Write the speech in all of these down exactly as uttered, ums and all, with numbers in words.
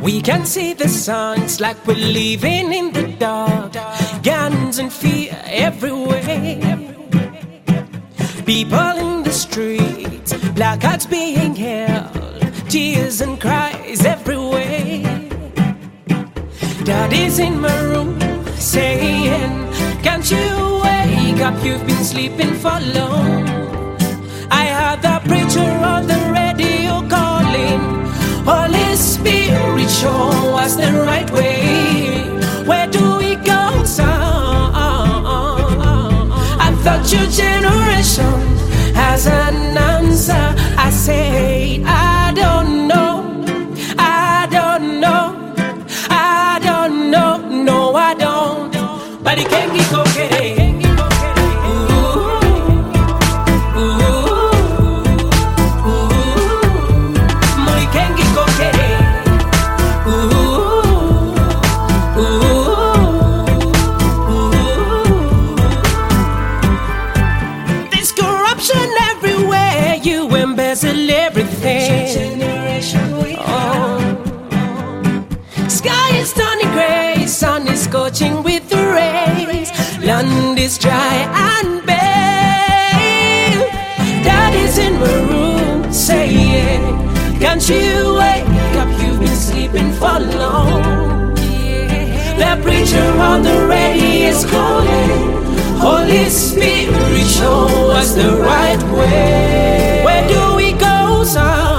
We can see the signs like we're living in the dark. Guns and fear everywhere. People in the streets, placards being held, tears and cries everywhere. Daddy's in my room saying, can't you wake up? You've been sleeping for long. I heard the preacher on the radio calling, Holy Spirit, show us the right way. Where do we go, son? I thought your generation has an answer. I say, I don't know, I don't know, I don't know, no I don't. But it can't get okay. Everything. Oh. Sky is turning grey, sun is scorching with the rays, land is dry and bare. Daddy's in my room saying, can't you wake up? You've been sleeping for long. The preacher on the radio is calling, Holy Spirit, show us the right way. Where do we go, son?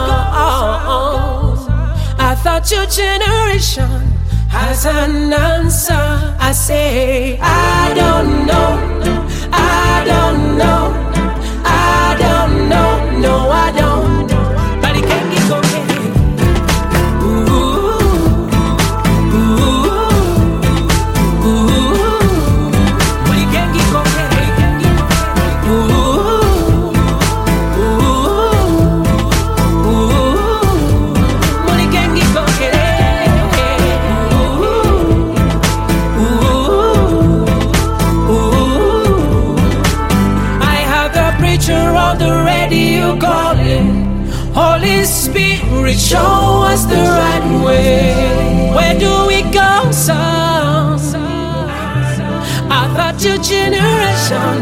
I thought your generation has an answer. I say, I don't know, I don't know, I don't know, no I don't. But it can't get okay. Ooh, ooh, ooh. But it can't get okay. Ooh, ooh, ooh. But it can't get okay. Ooh, ooh, ooh. I heard the preacher on the radio calling, Holy Spirit, show us the right way. Where do we go, son? I thought your generation